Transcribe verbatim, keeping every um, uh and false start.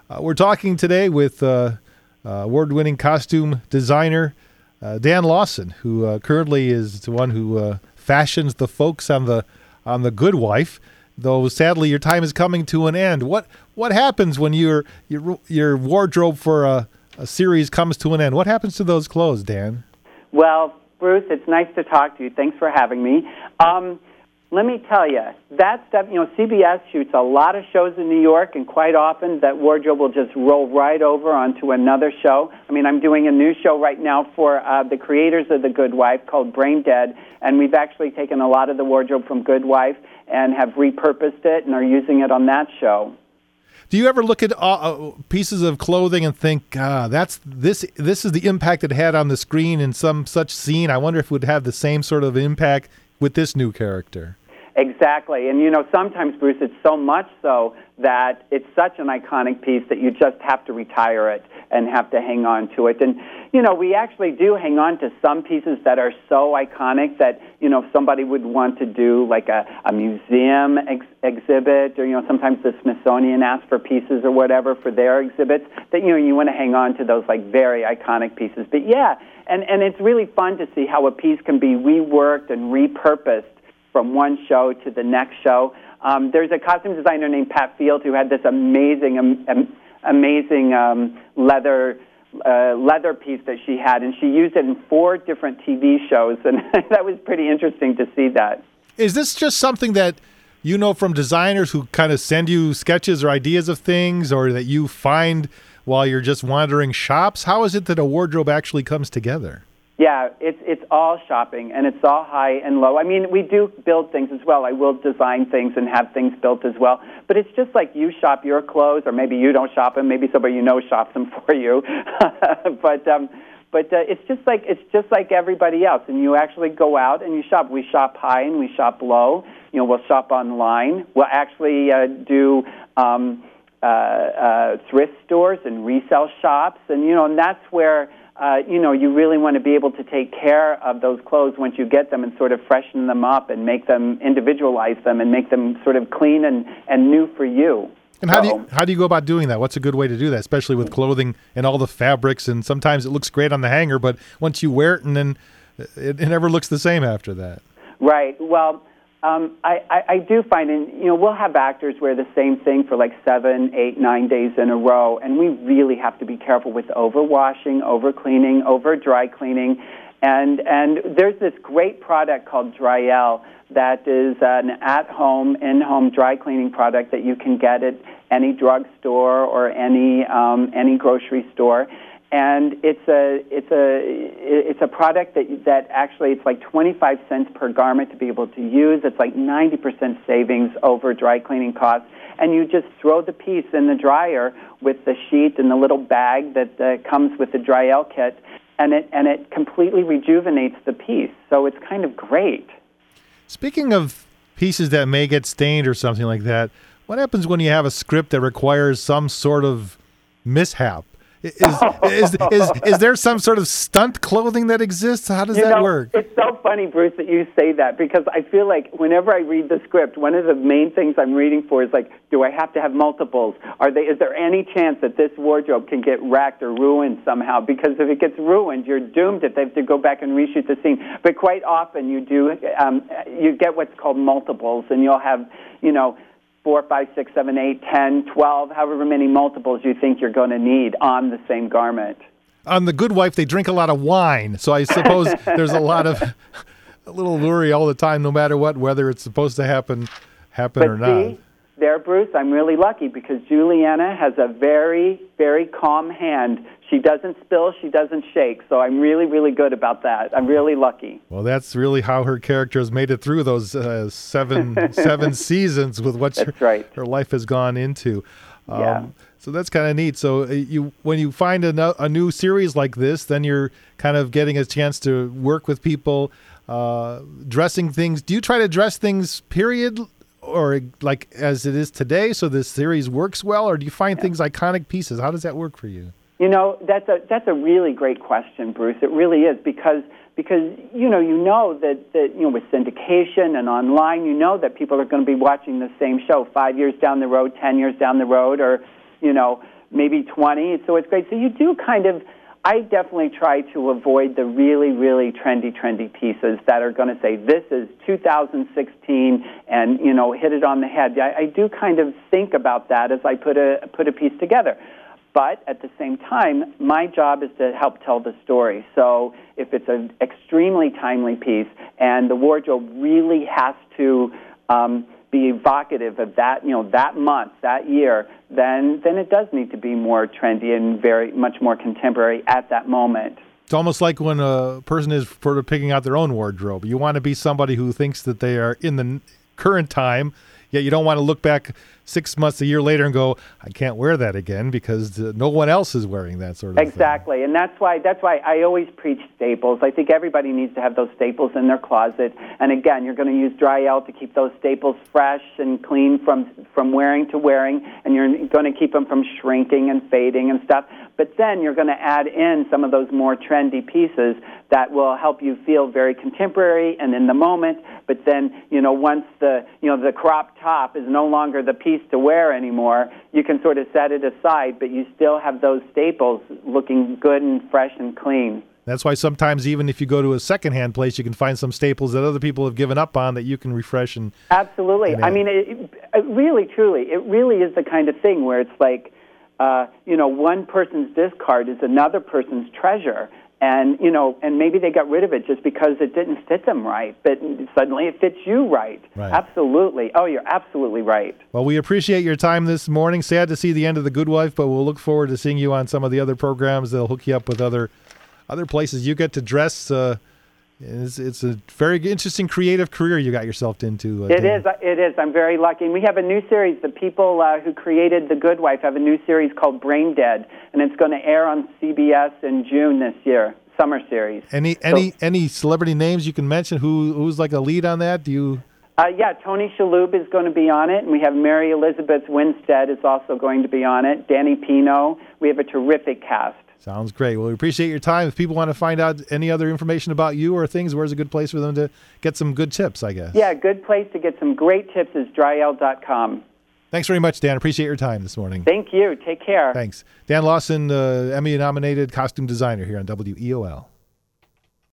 Uh, we're talking today with uh, uh, award-winning costume designer uh, Dan Lawson, who uh, currently is the one who uh, fashions the folks on the on the Good Wife. Though sadly, your time is coming to an end. What what happens when your your your wardrobe for a, a series comes to an end? What happens to those clothes, Dan? Well, Bruce, it's nice to talk to you. Thanks for having me. Um, let me tell you, that stuff, you know, C B S shoots a lot of shows in New York, and quite often that wardrobe will just roll right over onto another show. I mean, I'm doing a new show right now for uh, the creators of The Good Wife called Brain Dead, and we've actually taken a lot of the wardrobe from Good Wife and have repurposed it and are using it on that show. Do you ever look at uh, pieces of clothing and think, ah, that's this this is the impact it had on the screen in some such scene? I wonder if it would have the same sort of impact with this new character. Exactly. And, you know, sometimes, Bruce, it's so much so that it's such an iconic piece that you just have to retire it and have to hang on to it. And, you know, we actually do hang on to some pieces that are so iconic that, you know, if somebody would want to do like a, a museum ex- exhibit or, you know, sometimes the Smithsonian asks for pieces or whatever for their exhibits, that, you know, you want to hang on to those like very iconic pieces. But, yeah, and, and it's really fun to see how a piece can be reworked and repurposed from one show to the next show. Um, there's a costume designer named Pat Field who had this amazing, um, um, amazing um, leather uh, leather piece that she had, and she used it in four different T V shows, and that was pretty interesting to see that. Is this just something that you know from designers who kind of send you sketches or ideas of things, or that you find while you're just wandering shops? How is it that a wardrobe actually comes together? Yeah, it's it's all shopping, and it's all high and low. I mean, we do build things as well. I will design things and have things built as well. But it's just like you shop your clothes, or maybe you don't shop them. Maybe somebody you know shops them for you. but um, but uh, it's just like it's just like everybody else. And you actually go out and you shop. We shop high and we shop low. You know, we'll shop online. We'll actually uh, do um, uh, uh, thrift stores and resale shops, and you know, and that's where. Uh, you know, you really want to be able to take care of those clothes once you get them and sort of freshen them up and make them, individualize them and make them sort of clean and, and new for you. And how so, do you how do you go about doing that? What's a good way to do that, especially with clothing and all the fabrics? And sometimes it looks great on the hanger, but once you wear it, and then it, it never looks the same after that. Right. Well, um, I, I, I do find, and you know, we'll have actors wear the same thing for like seven, eight, nine days in a row, and we really have to be careful with overwashing, over-cleaning, over-dry cleaning. And and there's this great product called Dryel that is an at-home, in-home dry cleaning product that you can get at any drugstore or any um, any grocery store. And it's a it's a it's a product that that actually it's like twenty-five cents per garment to be able to use. It's like ninety percent savings over dry cleaning costs. And you just throw the piece in the dryer with the sheet and the little bag that uh, comes with the Dryel kit, and it and it completely rejuvenates the piece. So it's kind of great. Speaking of pieces that may get stained or something like that, what happens when you have a script that requires some sort of mishap? Is, is is is there some sort of stunt clothing that exists? How does you that know, work? It's so funny, Bruce, that you say that, because I feel like whenever I read the script, one of the main things I'm reading for is like, do I have to have multiples? Are they? Is there any chance that this wardrobe can get wrecked or ruined somehow? Because if it gets ruined, you're doomed if they have to go back and reshoot the scene. But quite often you do, um, you get what's called multiples, and you'll have, you know, four, five, six, seven, eight, ten, twelve, however many multiples you think you're going to need on the same garment. On The Good Wife, they drink a lot of wine, so I suppose there's a lot of a little worry all the time, no matter what, whether it's supposed to happen, happen but or see, not. There, Bruce, I'm really lucky because Juliana has a very, very calm hand. She doesn't spill, she doesn't shake, so I'm really, really good about that. I'm really lucky. Well, that's really how her character has made it through those uh, seven seven seasons with what her, right. her life has gone into. Um, yeah. So that's kind of neat. So uh, you, when you find a, no, a new series like this, then you're kind of getting a chance to work with people, uh, dressing things. Do you try to dress things, period, or like as it is today, so this series works well, or do you find yeah. things iconic pieces? How does that work for you? You know, that's a that's a really great question, Bruce. It really is, because because you know you know that, that you know with syndication and online, you know that people are going to be watching the same show five years down the road, ten years down the road, or you know maybe twenty. So it's great. So you do kind of, I definitely try to avoid the really, really trendy, trendy pieces that are going to say, this is two thousand sixteen and, you know, hit it on the head. I, I do kind of think about that as I put a, put a piece together. But at the same time, my job is to help tell the story. So if it's an extremely timely piece and the wardrobe really has to um, be evocative of that, you know, that month, that year, then then it does need to be more trendy and very much more contemporary at that moment. It's almost like when a person is sort of picking out their own wardrobe. You want to be somebody who thinks that they are in the current time, yet you don't want to look back six months, a year later and go, I can't wear that again because uh, no one else is wearing that sort of exactly. thing. Exactly, and that's why that's why I always preach staples. I think everybody needs to have those staples in their closet. And again, you're going to use Dryel to keep those staples fresh and clean from from wearing to wearing, and you're going to keep them from shrinking and fading and stuff. But then you're going to add in some of those more trendy pieces that will help you feel very contemporary and in the moment. But then, you know, once the you know the crop top is no longer the piece to wear anymore, you can sort of set it aside, but you still have those staples looking good and fresh and clean. That's why sometimes even if you go to a secondhand place, you can find some staples that other people have given up on that you can refresh and absolutely. And I mean, it, it really, truly, it really is the kind of thing where it's like, uh, you know, one person's discard is another person's treasure. And, you know, and maybe they got rid of it just because it didn't fit them right, but suddenly it fits you right. Right. Absolutely. Oh, you're absolutely right. Well, we appreciate your time this morning. Sad to see the end of The Good Wife, but we'll look forward to seeing you on some of the other programs. They'll hook you up with other other places you get to dress. Uh, it's, it's a very interesting creative career you got yourself into. Uh, it Dan. is. It is. I'm very lucky. And we have a new series. The people uh, who created The Good Wife have a new series called Brain Dead, and it's going to air on C B S in June this year. Summer series. Any any so, any celebrity names you can mention? Who who's like a lead on that? Do you? Uh, yeah, Tony Shalhoub is going to be on it, and we have Mary Elizabeth Winstead is also going to be on it. Danny Pino. We have a terrific cast. Sounds great. Well, we appreciate your time. If people want to find out any other information about you or things, where's a good place for them to get some good tips, I guess? Yeah, a good place to get some great tips is Dryel dot com. Thanks very much, Dan. Appreciate your time this morning. Thank you. Take care. Thanks. Dan Lawson, uh, Emmy-nominated costume designer here on W E O L.